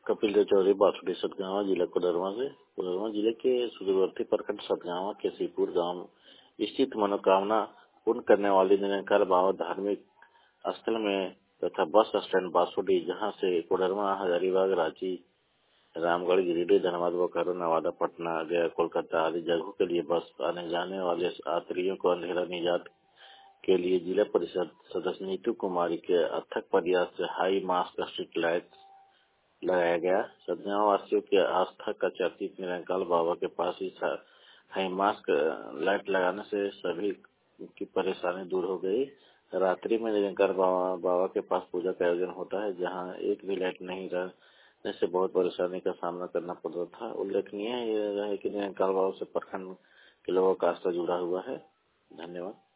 कपिल देव चौधरी बासुड़ी सतगावा जिला कोडरमा से। कोडरमा जिले के सुदूरवर्ती प्रखंड सतगावा के सीपुर गांव स्थित मनोकामना पूर्ण करने वाली निरंकार बाबा धार्मिक स्थल में तथा बस स्टैंड बासुड़ी, जहां से कोडरमा, हजारीबाग, रांची, रामगढ़, गिरिडीह, धनबाद, बोकारो, नवादा, पटना, गया, कोलकाता आदि जगहों के लिए बस आने जाने वाले यात्रियों को अंधेरा निजात के लिए जिला परिषद सदस्य नीतू कुमारी के अथक प्रयास से हाई मास्क स्ट्रीट लाइट लगाया गया। सतगावा वासियों की आस्था का चर्चित निरंकार बाबा के पास ही हाई मास्क लाइट लगाने से सभी की परेशानी दूर हो गई। रात्रि में निरंकार बाबा के पास पूजा का आयोजन होता है, जहां एक भी लाइट नहीं रहने से बहुत परेशानी का सामना करना पड़ता था। उल्लेखनीय है कि निरंकार बाबा से प्रखंड के लोगों का आस्था जुड़ा हुआ है। धन्यवाद।